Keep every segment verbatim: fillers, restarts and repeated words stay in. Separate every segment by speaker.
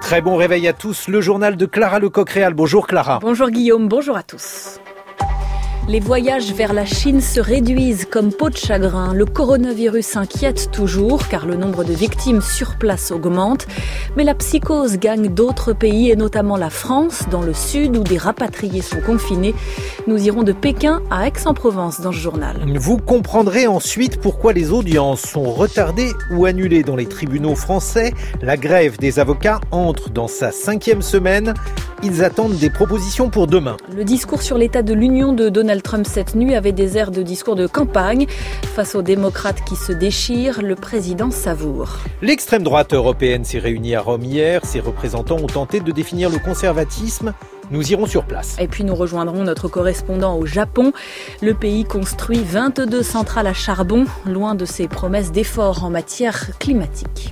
Speaker 1: Très bon réveil à tous, le journal de Clara Lecoq-Réal. Bonjour Clara.
Speaker 2: Bonjour Guillaume, bonjour à tous. Les voyages vers la Chine se réduisent comme peau de chagrin. Le coronavirus inquiète toujours car le nombre de victimes sur place augmente. Mais la psychose gagne d'autres pays et notamment la France, dans le sud où des rapatriés sont confinés. Nous irons de Pékin à Aix-en-Provence dans ce journal.
Speaker 1: Vous comprendrez ensuite pourquoi les audiences sont retardées ou annulées dans les tribunaux français. La grève des avocats entre dans sa cinquième semaine. Ils attendent des propositions pour demain.
Speaker 2: Le discours sur l'état de l'Union de Donald Trump cette nuit avait des airs de discours de campagne. Face aux démocrates qui se déchirent, le président savoure.
Speaker 1: L'extrême droite européenne s'est réunie à Rome hier. Ses représentants ont tenté de définir le conservatisme. Nous irons sur place.
Speaker 2: Et puis nous rejoindrons notre correspondant au Japon. Le pays construit vingt-deux centrales à charbon, loin de ses promesses d'efforts en matière climatique.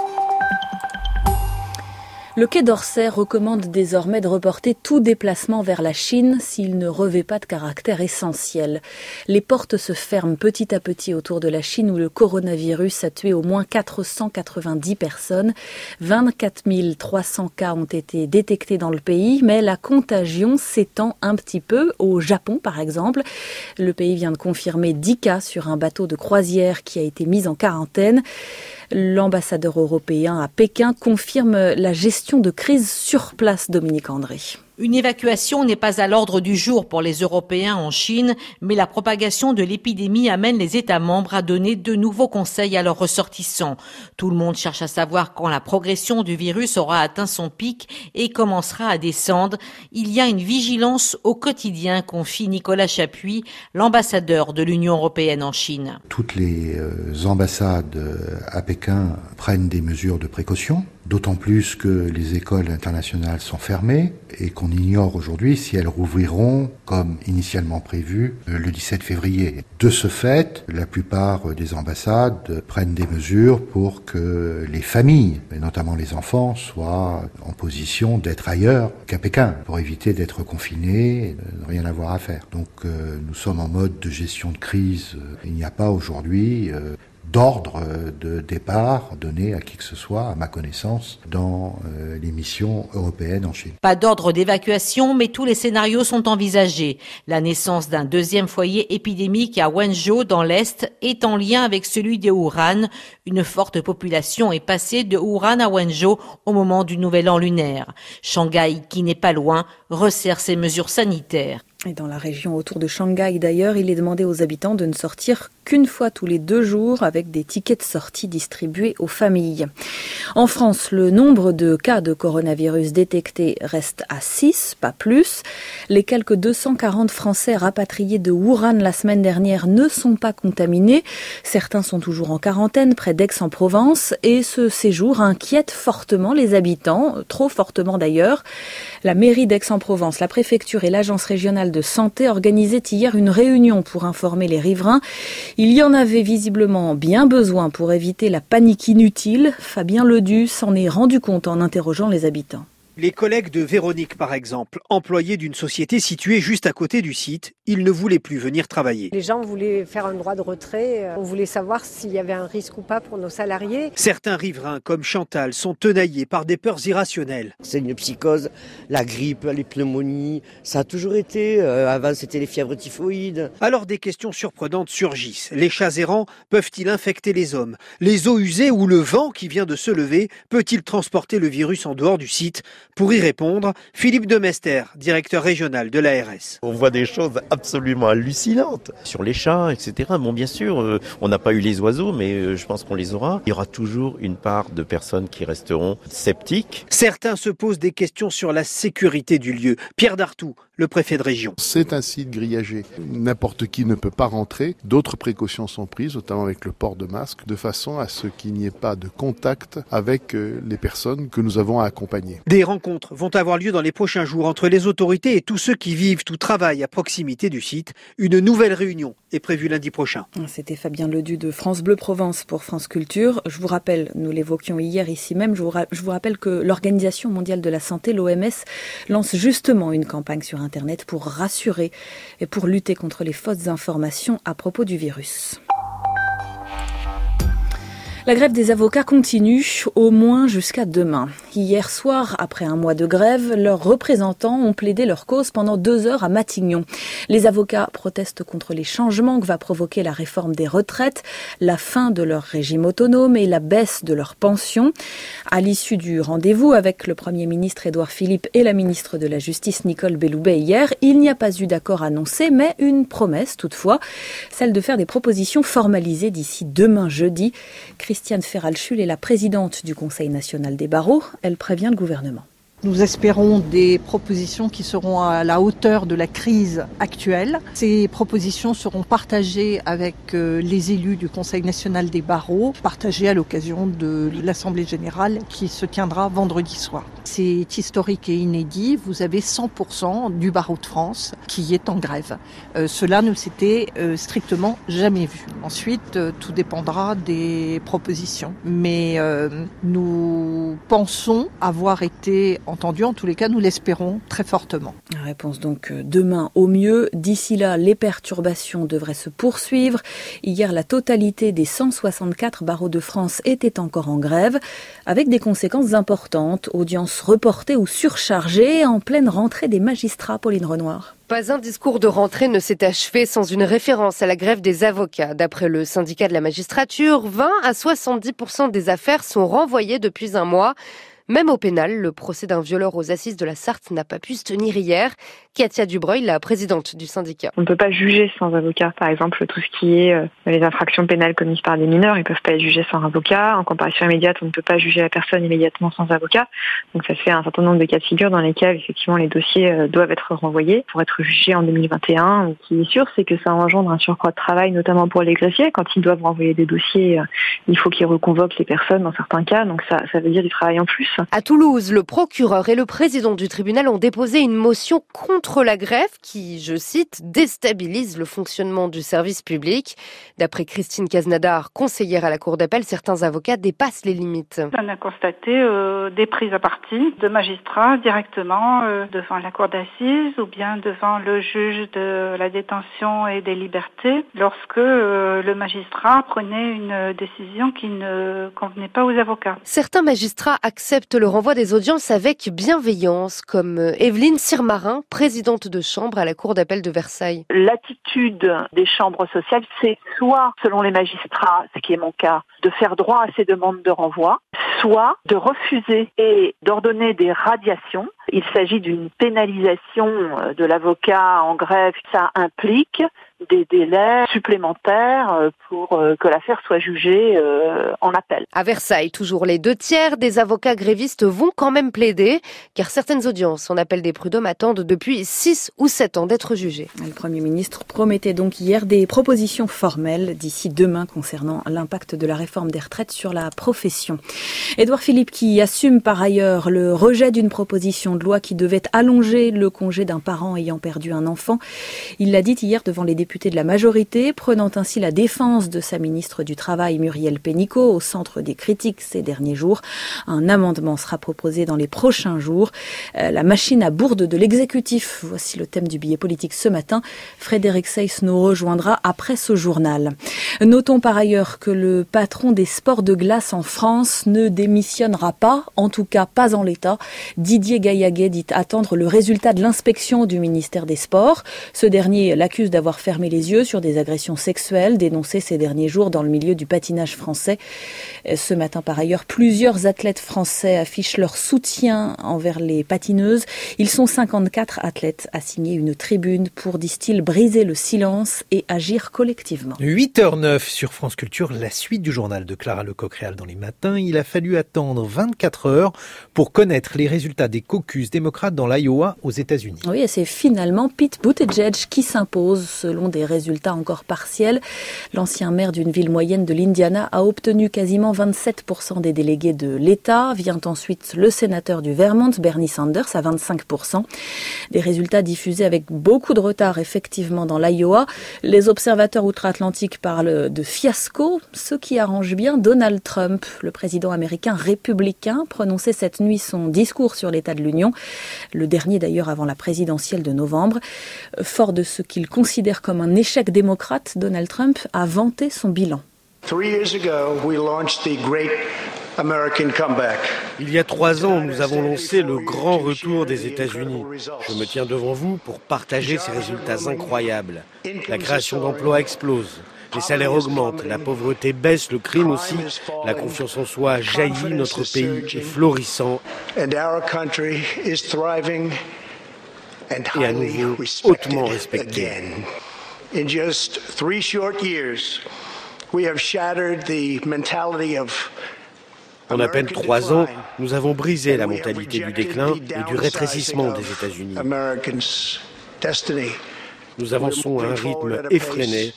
Speaker 2: Le Quai d'Orsay recommande désormais de reporter tout déplacement vers la Chine s'il ne revêt pas de caractère essentiel. Les portes se ferment petit à petit autour de la Chine où le coronavirus a tué au moins quatre cent quatre-vingt-dix personnes. vingt-quatre mille trois cents cas ont été détectés dans le pays, mais la contagion s'étend un petit peu. Au Japon, par exemple, le pays vient de confirmer dix cas sur un bateau de croisière qui a été mis en quarantaine. L'ambassadeur européen à Pékin confirme la gestion de crise sur place, Dominique André.
Speaker 3: Une évacuation n'est pas à l'ordre du jour pour les Européens en Chine, mais la propagation de l'épidémie amène les États membres à donner de nouveaux conseils à leurs ressortissants. Tout le monde cherche à savoir quand la progression du virus aura atteint son pic et commencera à descendre. Il y a une vigilance au quotidien, confie Nicolas Chapuis, l'ambassadeur de l'Union européenne en Chine.
Speaker 4: Toutes les ambassades à Pékin prennent des mesures de précaution, d'autant plus que les écoles internationales sont fermées et qu'on ignore aujourd'hui si elles rouvriront comme initialement prévu le dix-sept février. De ce fait, la plupart des ambassades prennent des mesures pour que les familles, et notamment les enfants, soient en position d'être ailleurs qu'à Pékin, pour éviter d'être confinés et de ne rien avoir à faire. Donc euh, nous sommes en mode de gestion de crise. Il n'y a pas aujourd'hui euh, d'ordre de départ donné à qui que ce soit, à ma connaissance, dans euh, les missions européennes en Chine.
Speaker 3: Pas d'ordre d'évacuation, mais tous les scénarios sont envisagés. La naissance d'un deuxième foyer épidémique à Wenzhou, dans l'Est, est en lien avec celui de Wuhan. Une forte population est passée de Wuhan à Wenzhou au moment du nouvel an lunaire. Shanghai, qui n'est pas loin, resserre ses mesures sanitaires.
Speaker 2: Et dans la région autour de Shanghai d'ailleurs, il est demandé aux habitants de ne sortir qu'une fois tous les deux jours avec des tickets de sortie distribués aux familles. En France, le nombre de cas de coronavirus détectés reste à six, pas plus. Les quelques deux cent quarante Français rapatriés de Wuhan la semaine dernière ne sont pas contaminés. Certains sont toujours en quarantaine près d'Aix-en-Provence et ce séjour inquiète fortement les habitants, trop fortement d'ailleurs. La mairie d'Aix-en-Provence, la préfecture et l'agence régionale de santé organisaient hier une réunion pour informer les riverains. Il y en avait visiblement bien besoin pour éviter la panique inutile. Fabien Ledu s'en est rendu compte en interrogeant les habitants.
Speaker 5: Les collègues de Véronique, par exemple, employés d'une société située juste à côté du site, ils ne voulaient plus venir travailler.
Speaker 6: Les gens voulaient faire un droit de retrait, on voulait savoir s'il y avait un risque ou pas pour nos salariés.
Speaker 5: Certains riverains, comme Chantal, sont tenaillés par des peurs irrationnelles.
Speaker 7: C'est une psychose, la grippe, les pneumonies, ça a toujours été, euh, avant c'était les fièvres typhoïdes.
Speaker 5: Alors des questions surprenantes surgissent. Les chats errants peuvent-ils infecter les hommes? Les eaux usées ou le vent qui vient de se lever peut-il transporter le virus en dehors du site? Pour y répondre, Philippe Demester, directeur régional de l'A R S.
Speaker 8: On voit des choses absolument hallucinantes sur les chats, et cetera. Bon, bien sûr, euh, on n'a pas eu les oiseaux, mais euh, je pense qu'on les aura. Il y aura toujours une part de personnes qui resteront sceptiques.
Speaker 5: Certains se posent des questions sur la sécurité du lieu. Pierre Dartout, le préfet de région.
Speaker 9: C'est un site grillagé. N'importe qui ne peut pas rentrer. D'autres précautions sont prises, notamment avec le port de masque, de façon à ce qu'il n'y ait pas de contact avec euh, les personnes que nous avons à accompagner.
Speaker 5: Des rencontres vont avoir lieu dans les prochains jours entre les autorités et tous ceux qui vivent ou travaillent à proximité du site. Une nouvelle réunion est prévue lundi prochain.
Speaker 2: C'était Fabien Ledu de France Bleu Provence pour France Culture. Je vous rappelle, nous l'évoquions hier ici même, je vous, ra- je vous rappelle que l'Organisation mondiale de la santé, l'O M S, lance justement une campagne sur Internet pour rassurer et pour lutter contre les fausses informations à propos du virus. La grève des avocats continue, au moins jusqu'à demain. Hier soir, après un mois de grève, leurs représentants ont plaidé leur cause pendant deux heures à Matignon. Les avocats protestent contre les changements que va provoquer la réforme des retraites, la fin de leur régime autonome et la baisse de leurs pensions. À l'issue du rendez-vous avec le Premier ministre Édouard Philippe et la ministre de la Justice Nicole Belloubet hier, il n'y a pas eu d'accord annoncé, mais une promesse toutefois, celle de faire des propositions formalisées d'ici demain jeudi. Christiane Ferralchul est la présidente du Conseil national des barreaux. Elle prévient le gouvernement.
Speaker 10: Nous espérons des propositions qui seront à la hauteur de la crise actuelle. Ces propositions seront partagées avec les élus du Conseil national des barreaux, partagées à l'occasion de l'Assemblée générale qui se tiendra vendredi soir. C'est historique et inédit. Vous avez cent pour cent du barreau de France qui est en grève. Euh, cela ne s'était euh, strictement jamais vu. Ensuite, euh, tout dépendra des propositions. Mais euh, nous pensons avoir été entendus. En tous les cas, nous l'espérons très fortement.
Speaker 2: Réponse donc demain au mieux. D'ici là, les perturbations devraient se poursuivre. Hier, la totalité des cent soixante-quatre barreaux de France était encore en grève, avec des conséquences importantes. Audience reportée ou surchargée en pleine rentrée des magistrats, Pauline Renoir.
Speaker 11: Pas un discours de rentrée ne s'est achevé sans une référence à la grève des avocats. D'après le syndicat de la magistrature, vingt à soixante-dix pour cent des affaires sont renvoyées depuis un mois. Même au pénal, le procès d'un violeur aux assises de la Sarthe n'a pas pu se tenir hier. Katia Dubreuil, la présidente du syndicat.
Speaker 12: On ne peut pas juger sans avocat. Par exemple, tout ce qui est euh, les infractions pénales commises par des mineurs, ils ne peuvent pas être jugés sans avocat. En comparution immédiate, on ne peut pas juger la personne immédiatement sans avocat. Donc ça fait un certain nombre de cas de figure dans lesquels effectivement les dossiers euh, doivent être renvoyés pour être jugés en deux mille vingt et un. Ce qui est sûr, c'est que ça engendre un surcroît de travail, notamment pour les greffiers. Quand ils doivent renvoyer des dossiers, euh, il faut qu'ils reconvoquent les personnes dans certains cas. Donc ça, ça veut dire du travail en plus.
Speaker 11: À Toulouse, le procureur et le président du tribunal ont déposé une motion contre la grève qui, je cite, déstabilise le fonctionnement du service public. D'après Christine Cazenadar, conseillère à la cour d'appel, certains avocats dépassent les limites.
Speaker 13: On a constaté euh, des prises à partie de magistrats directement euh, devant la cour d'assises ou bien devant le juge de la détention et des libertés lorsque euh, le magistrat prenait une décision qui ne convenait pas aux avocats.
Speaker 11: Certains magistrats acceptent le renvoi des audiences avec bienveillance, comme Evelyne Sirmarin, présidente de chambre à la cour d'appel de Versailles.
Speaker 14: L'attitude des chambres sociales, c'est soit, selon les magistrats, ce qui est mon cas, de faire droit à ces demandes de renvoi, soit de refuser et d'ordonner des radiations. Il s'agit d'une pénalisation de l'avocat en grève. Ça implique des délais supplémentaires pour que l'affaire soit jugée en appel.
Speaker 11: À Versailles, toujours les deux tiers des avocats grévistes vont quand même plaider, car certaines audiences en appel des prud'hommes attendent depuis six ou sept ans d'être jugées.
Speaker 2: Le Premier ministre promettait donc hier des propositions formelles d'ici demain concernant l'impact de la réforme des retraites sur la profession. Édouard Philippe qui assume par ailleurs le rejet d'une proposition de loi qui devait allonger le congé d'un parent ayant perdu un enfant. Il l'a dit hier devant les députés de la majorité, prenant ainsi la défense de sa ministre du Travail Muriel Pénicaud au centre des critiques ces derniers jours. Un amendement sera proposé dans les prochains jours. Euh, la machine à bourde de l'exécutif. Voici le thème du billet politique ce matin. Frédéric Seyss nous rejoindra après ce journal. Notons par ailleurs que le patron des sports de glace en France ne démissionnera pas, en tout cas pas en l'état. Didier Gaillaguet dit attendre le résultat de l'inspection du ministère des Sports. Ce dernier l'accuse d'avoir fermé les yeux sur des agressions sexuelles dénoncées ces derniers jours dans le milieu du patinage français. Ce matin, par ailleurs, plusieurs athlètes français affichent leur soutien envers les patineuses. Ils sont cinquante-quatre athlètes à signer une tribune pour, disent-ils, briser le silence et agir collectivement.
Speaker 1: huit heures neuf sur France Culture, la suite du journal de Clara Lecoq-Réal dans les matins. Il a fallu attendre vingt-quatre heures pour connaître les résultats des caucus démocrates dans l'Iowa aux États-Unis.
Speaker 2: Oui, et c'est finalement Pete Buttigieg qui s'impose selon des résultats encore partiels. L'ancien maire d'une ville moyenne de l'Indiana a obtenu quasiment vingt-sept pour cent des délégués de l'État. Vient ensuite le sénateur du Vermont, Bernie Sanders, à vingt-cinq pour cent. Des résultats diffusés avec beaucoup de retard, effectivement, dans l'Iowa. Les observateurs outre-Atlantique parlent de fiasco, ce qui arrange bien Donald Trump. Le président américain républicain prononçait cette nuit son discours sur l'état de l'Union, le dernier d'ailleurs avant la présidentielle de novembre. Fort de ce qu'il considère comme un échec démocrate, Donald Trump a vanté son bilan.
Speaker 15: Three years ago, we launched the Great American Comeback.
Speaker 16: Il y a trois ans, nous avons lancé le grand retour des États-Unis. Je me tiens devant vous pour partager ces résultats incroyables. La création d'emplois explose, les salaires augmentent, la pauvreté baisse, le crime aussi, la confiance en soi jaillit, notre pays est florissant et à nouveau hautement respecté.
Speaker 15: In just three short years, we have shattered the mentality of
Speaker 16: En à peine trois ans, nous avons brisé la mentalité du déclin et du rétrécissement des États-Unis. Nous avançons à un rythme effréné,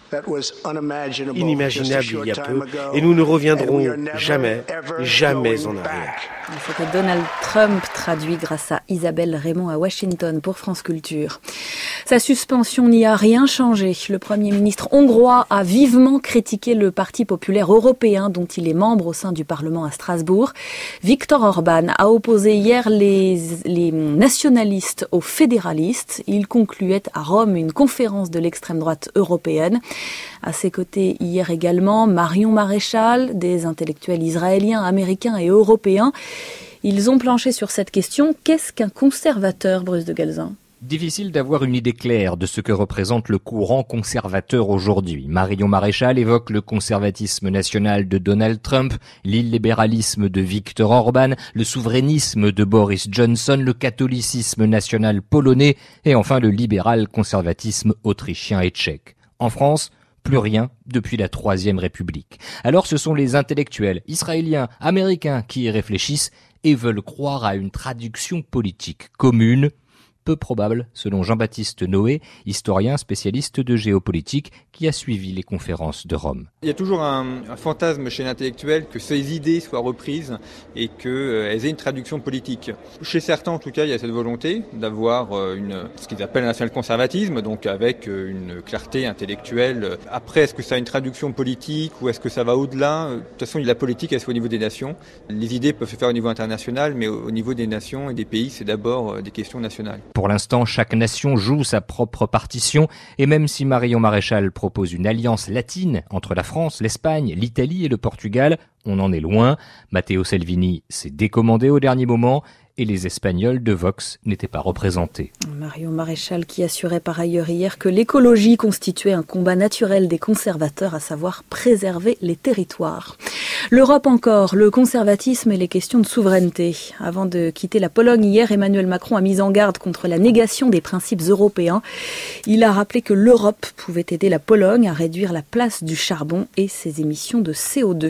Speaker 16: inimaginable il y a peu, et nous ne reviendrons jamais, jamais en arrière.
Speaker 2: C'était Donald Trump, traduit grâce à Isabelle Raymond à Washington pour France Culture. Sa suspension n'y a rien changé. Le Premier ministre hongrois a vivement critiqué le Parti populaire européen dont il est membre au sein du Parlement à Strasbourg. Viktor Orban a opposé hier les, les nationalistes aux fédéralistes. Il concluait à Rome une conférence de l'extrême droite européenne. À ses côtés hier également, Marion Maréchal, des intellectuels israéliens, américains et européens. Ils ont planché sur cette question. Qu'est-ce qu'un conservateur, Bruce de Galzin ?
Speaker 17: Difficile d'avoir une idée claire de ce que représente le courant conservateur aujourd'hui. Marion Maréchal évoque le conservatisme national de Donald Trump, l'illibéralisme de Viktor Orban, le souverainisme de Boris Johnson, le catholicisme national polonais et enfin le libéral-conservatisme autrichien et tchèque. En France, plus rien depuis la Troisième République. Alors ce sont les intellectuels israéliens, américains qui y réfléchissent et veulent croire à une traduction politique commune, peu probable selon Jean-Baptiste Noé, historien spécialiste de géopolitique qui a suivi les conférences de Rome.
Speaker 18: Il y a toujours un, un fantasme chez l'intellectuel que ces idées soient reprises et qu'elles euh, aient une traduction politique. Chez certains, en tout cas, il y a cette volonté d'avoir euh, une, ce qu'ils appellent un national-conservatisme, donc avec euh, une clarté intellectuelle. Après, est-ce que ça a une traduction politique ou est-ce que ça va au-delà ? De toute façon, la politique, elle se fait au niveau des nations. Les idées peuvent se faire au niveau international, mais au, au niveau des nations et des pays, c'est d'abord euh, des questions nationales.
Speaker 17: Pour l'instant, chaque nation joue sa propre partition et même si Marion Maréchal propose une alliance latine entre la France, l'Espagne, l'Italie et le Portugal, on en est loin. Matteo Salvini s'est décommandé au dernier moment et les Espagnols de Vox n'étaient pas représentés.
Speaker 2: Marion Maréchal qui assurait par ailleurs hier que l'écologie constituait un combat naturel des conservateurs, à savoir préserver les territoires. L'Europe encore, le conservatisme et les questions de souveraineté. Avant de quitter la Pologne hier, Emmanuel Macron a mis en garde contre la négation des principes européens. Il a rappelé que l'Europe pouvait aider la Pologne à réduire la place du charbon et ses émissions de C O deux.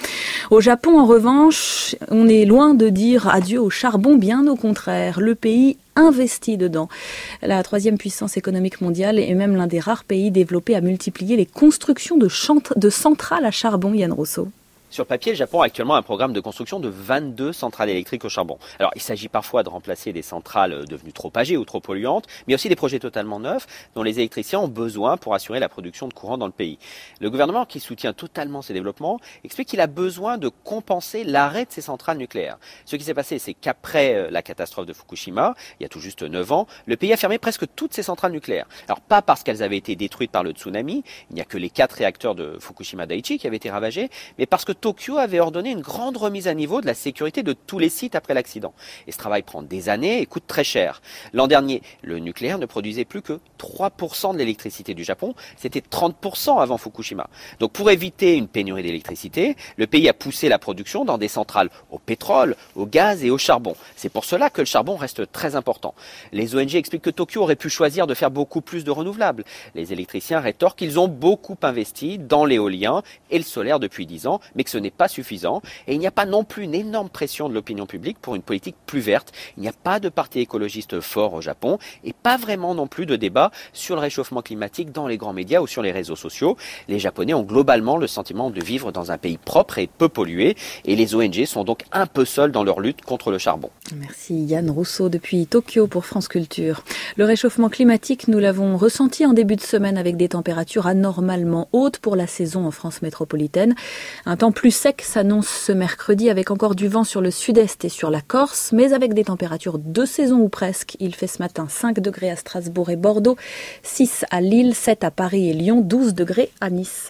Speaker 2: Au Japon, en revanche, on est loin de dire adieu au charbon, bien au contraire. Le pays investit dedans. La troisième puissance économique mondiale est même l'un des rares pays développés à multiplier les constructions de, chant- de centrales à charbon, Yann Rousseau.
Speaker 19: Sur papier, le Japon a actuellement un programme de construction de vingt-deux centrales électriques au charbon. Alors, il s'agit parfois de remplacer des centrales devenues trop âgées ou trop polluantes, mais aussi des projets totalement neufs dont les électriciens ont besoin pour assurer la production de courant dans le pays. Le gouvernement, qui soutient totalement ces développements, explique qu'il a besoin de compenser l'arrêt de ces centrales nucléaires. Ce qui s'est passé, c'est qu'après la catastrophe de Fukushima, il y a tout juste neuf ans, le pays a fermé presque toutes ses centrales nucléaires. Alors, pas parce qu'elles avaient été détruites par le tsunami, il n'y a que les quatre réacteurs de Fukushima Daiichi qui avaient été ravagés, mais parce que Tokyo avait ordonné une grande remise à niveau de la sécurité de tous les sites après l'accident. Et ce travail prend des années et coûte très cher. L'an dernier, le nucléaire ne produisait plus que trois pour cent de l'électricité du Japon. C'était trente pour cent avant Fukushima. Donc pour éviter une pénurie d'électricité, le pays a poussé la production dans des centrales au pétrole, au gaz et au charbon. C'est pour cela que le charbon reste très important. Les O N G expliquent que Tokyo aurait pu choisir de faire beaucoup plus de renouvelables. Les électriciens rétorquent qu'ils ont beaucoup investi dans l'éolien et le solaire depuis dix ans, mais que ce n'est pas suffisant et il n'y a pas non plus une énorme pression de l'opinion publique pour une politique plus verte. Il n'y a pas de parti écologiste fort au Japon et pas vraiment non plus de débat sur le réchauffement climatique dans les grands médias ou sur les réseaux sociaux. Les Japonais ont globalement le sentiment de vivre dans un pays propre et peu pollué et les O N G sont donc un peu seuls dans leur lutte contre le charbon.
Speaker 2: Merci Yann Rousseau depuis Tokyo pour France Culture. Le réchauffement climatique, nous l'avons ressenti en début de semaine avec des températures anormalement hautes pour la saison en France métropolitaine. Un temps plus sec s'annonce ce mercredi avec encore du vent sur le sud-est et sur la Corse, mais avec des températures de saison ou presque. Il fait ce matin cinq degrés à Strasbourg et Bordeaux, six à Lille, sept à Paris et Lyon, douze degrés à Nice.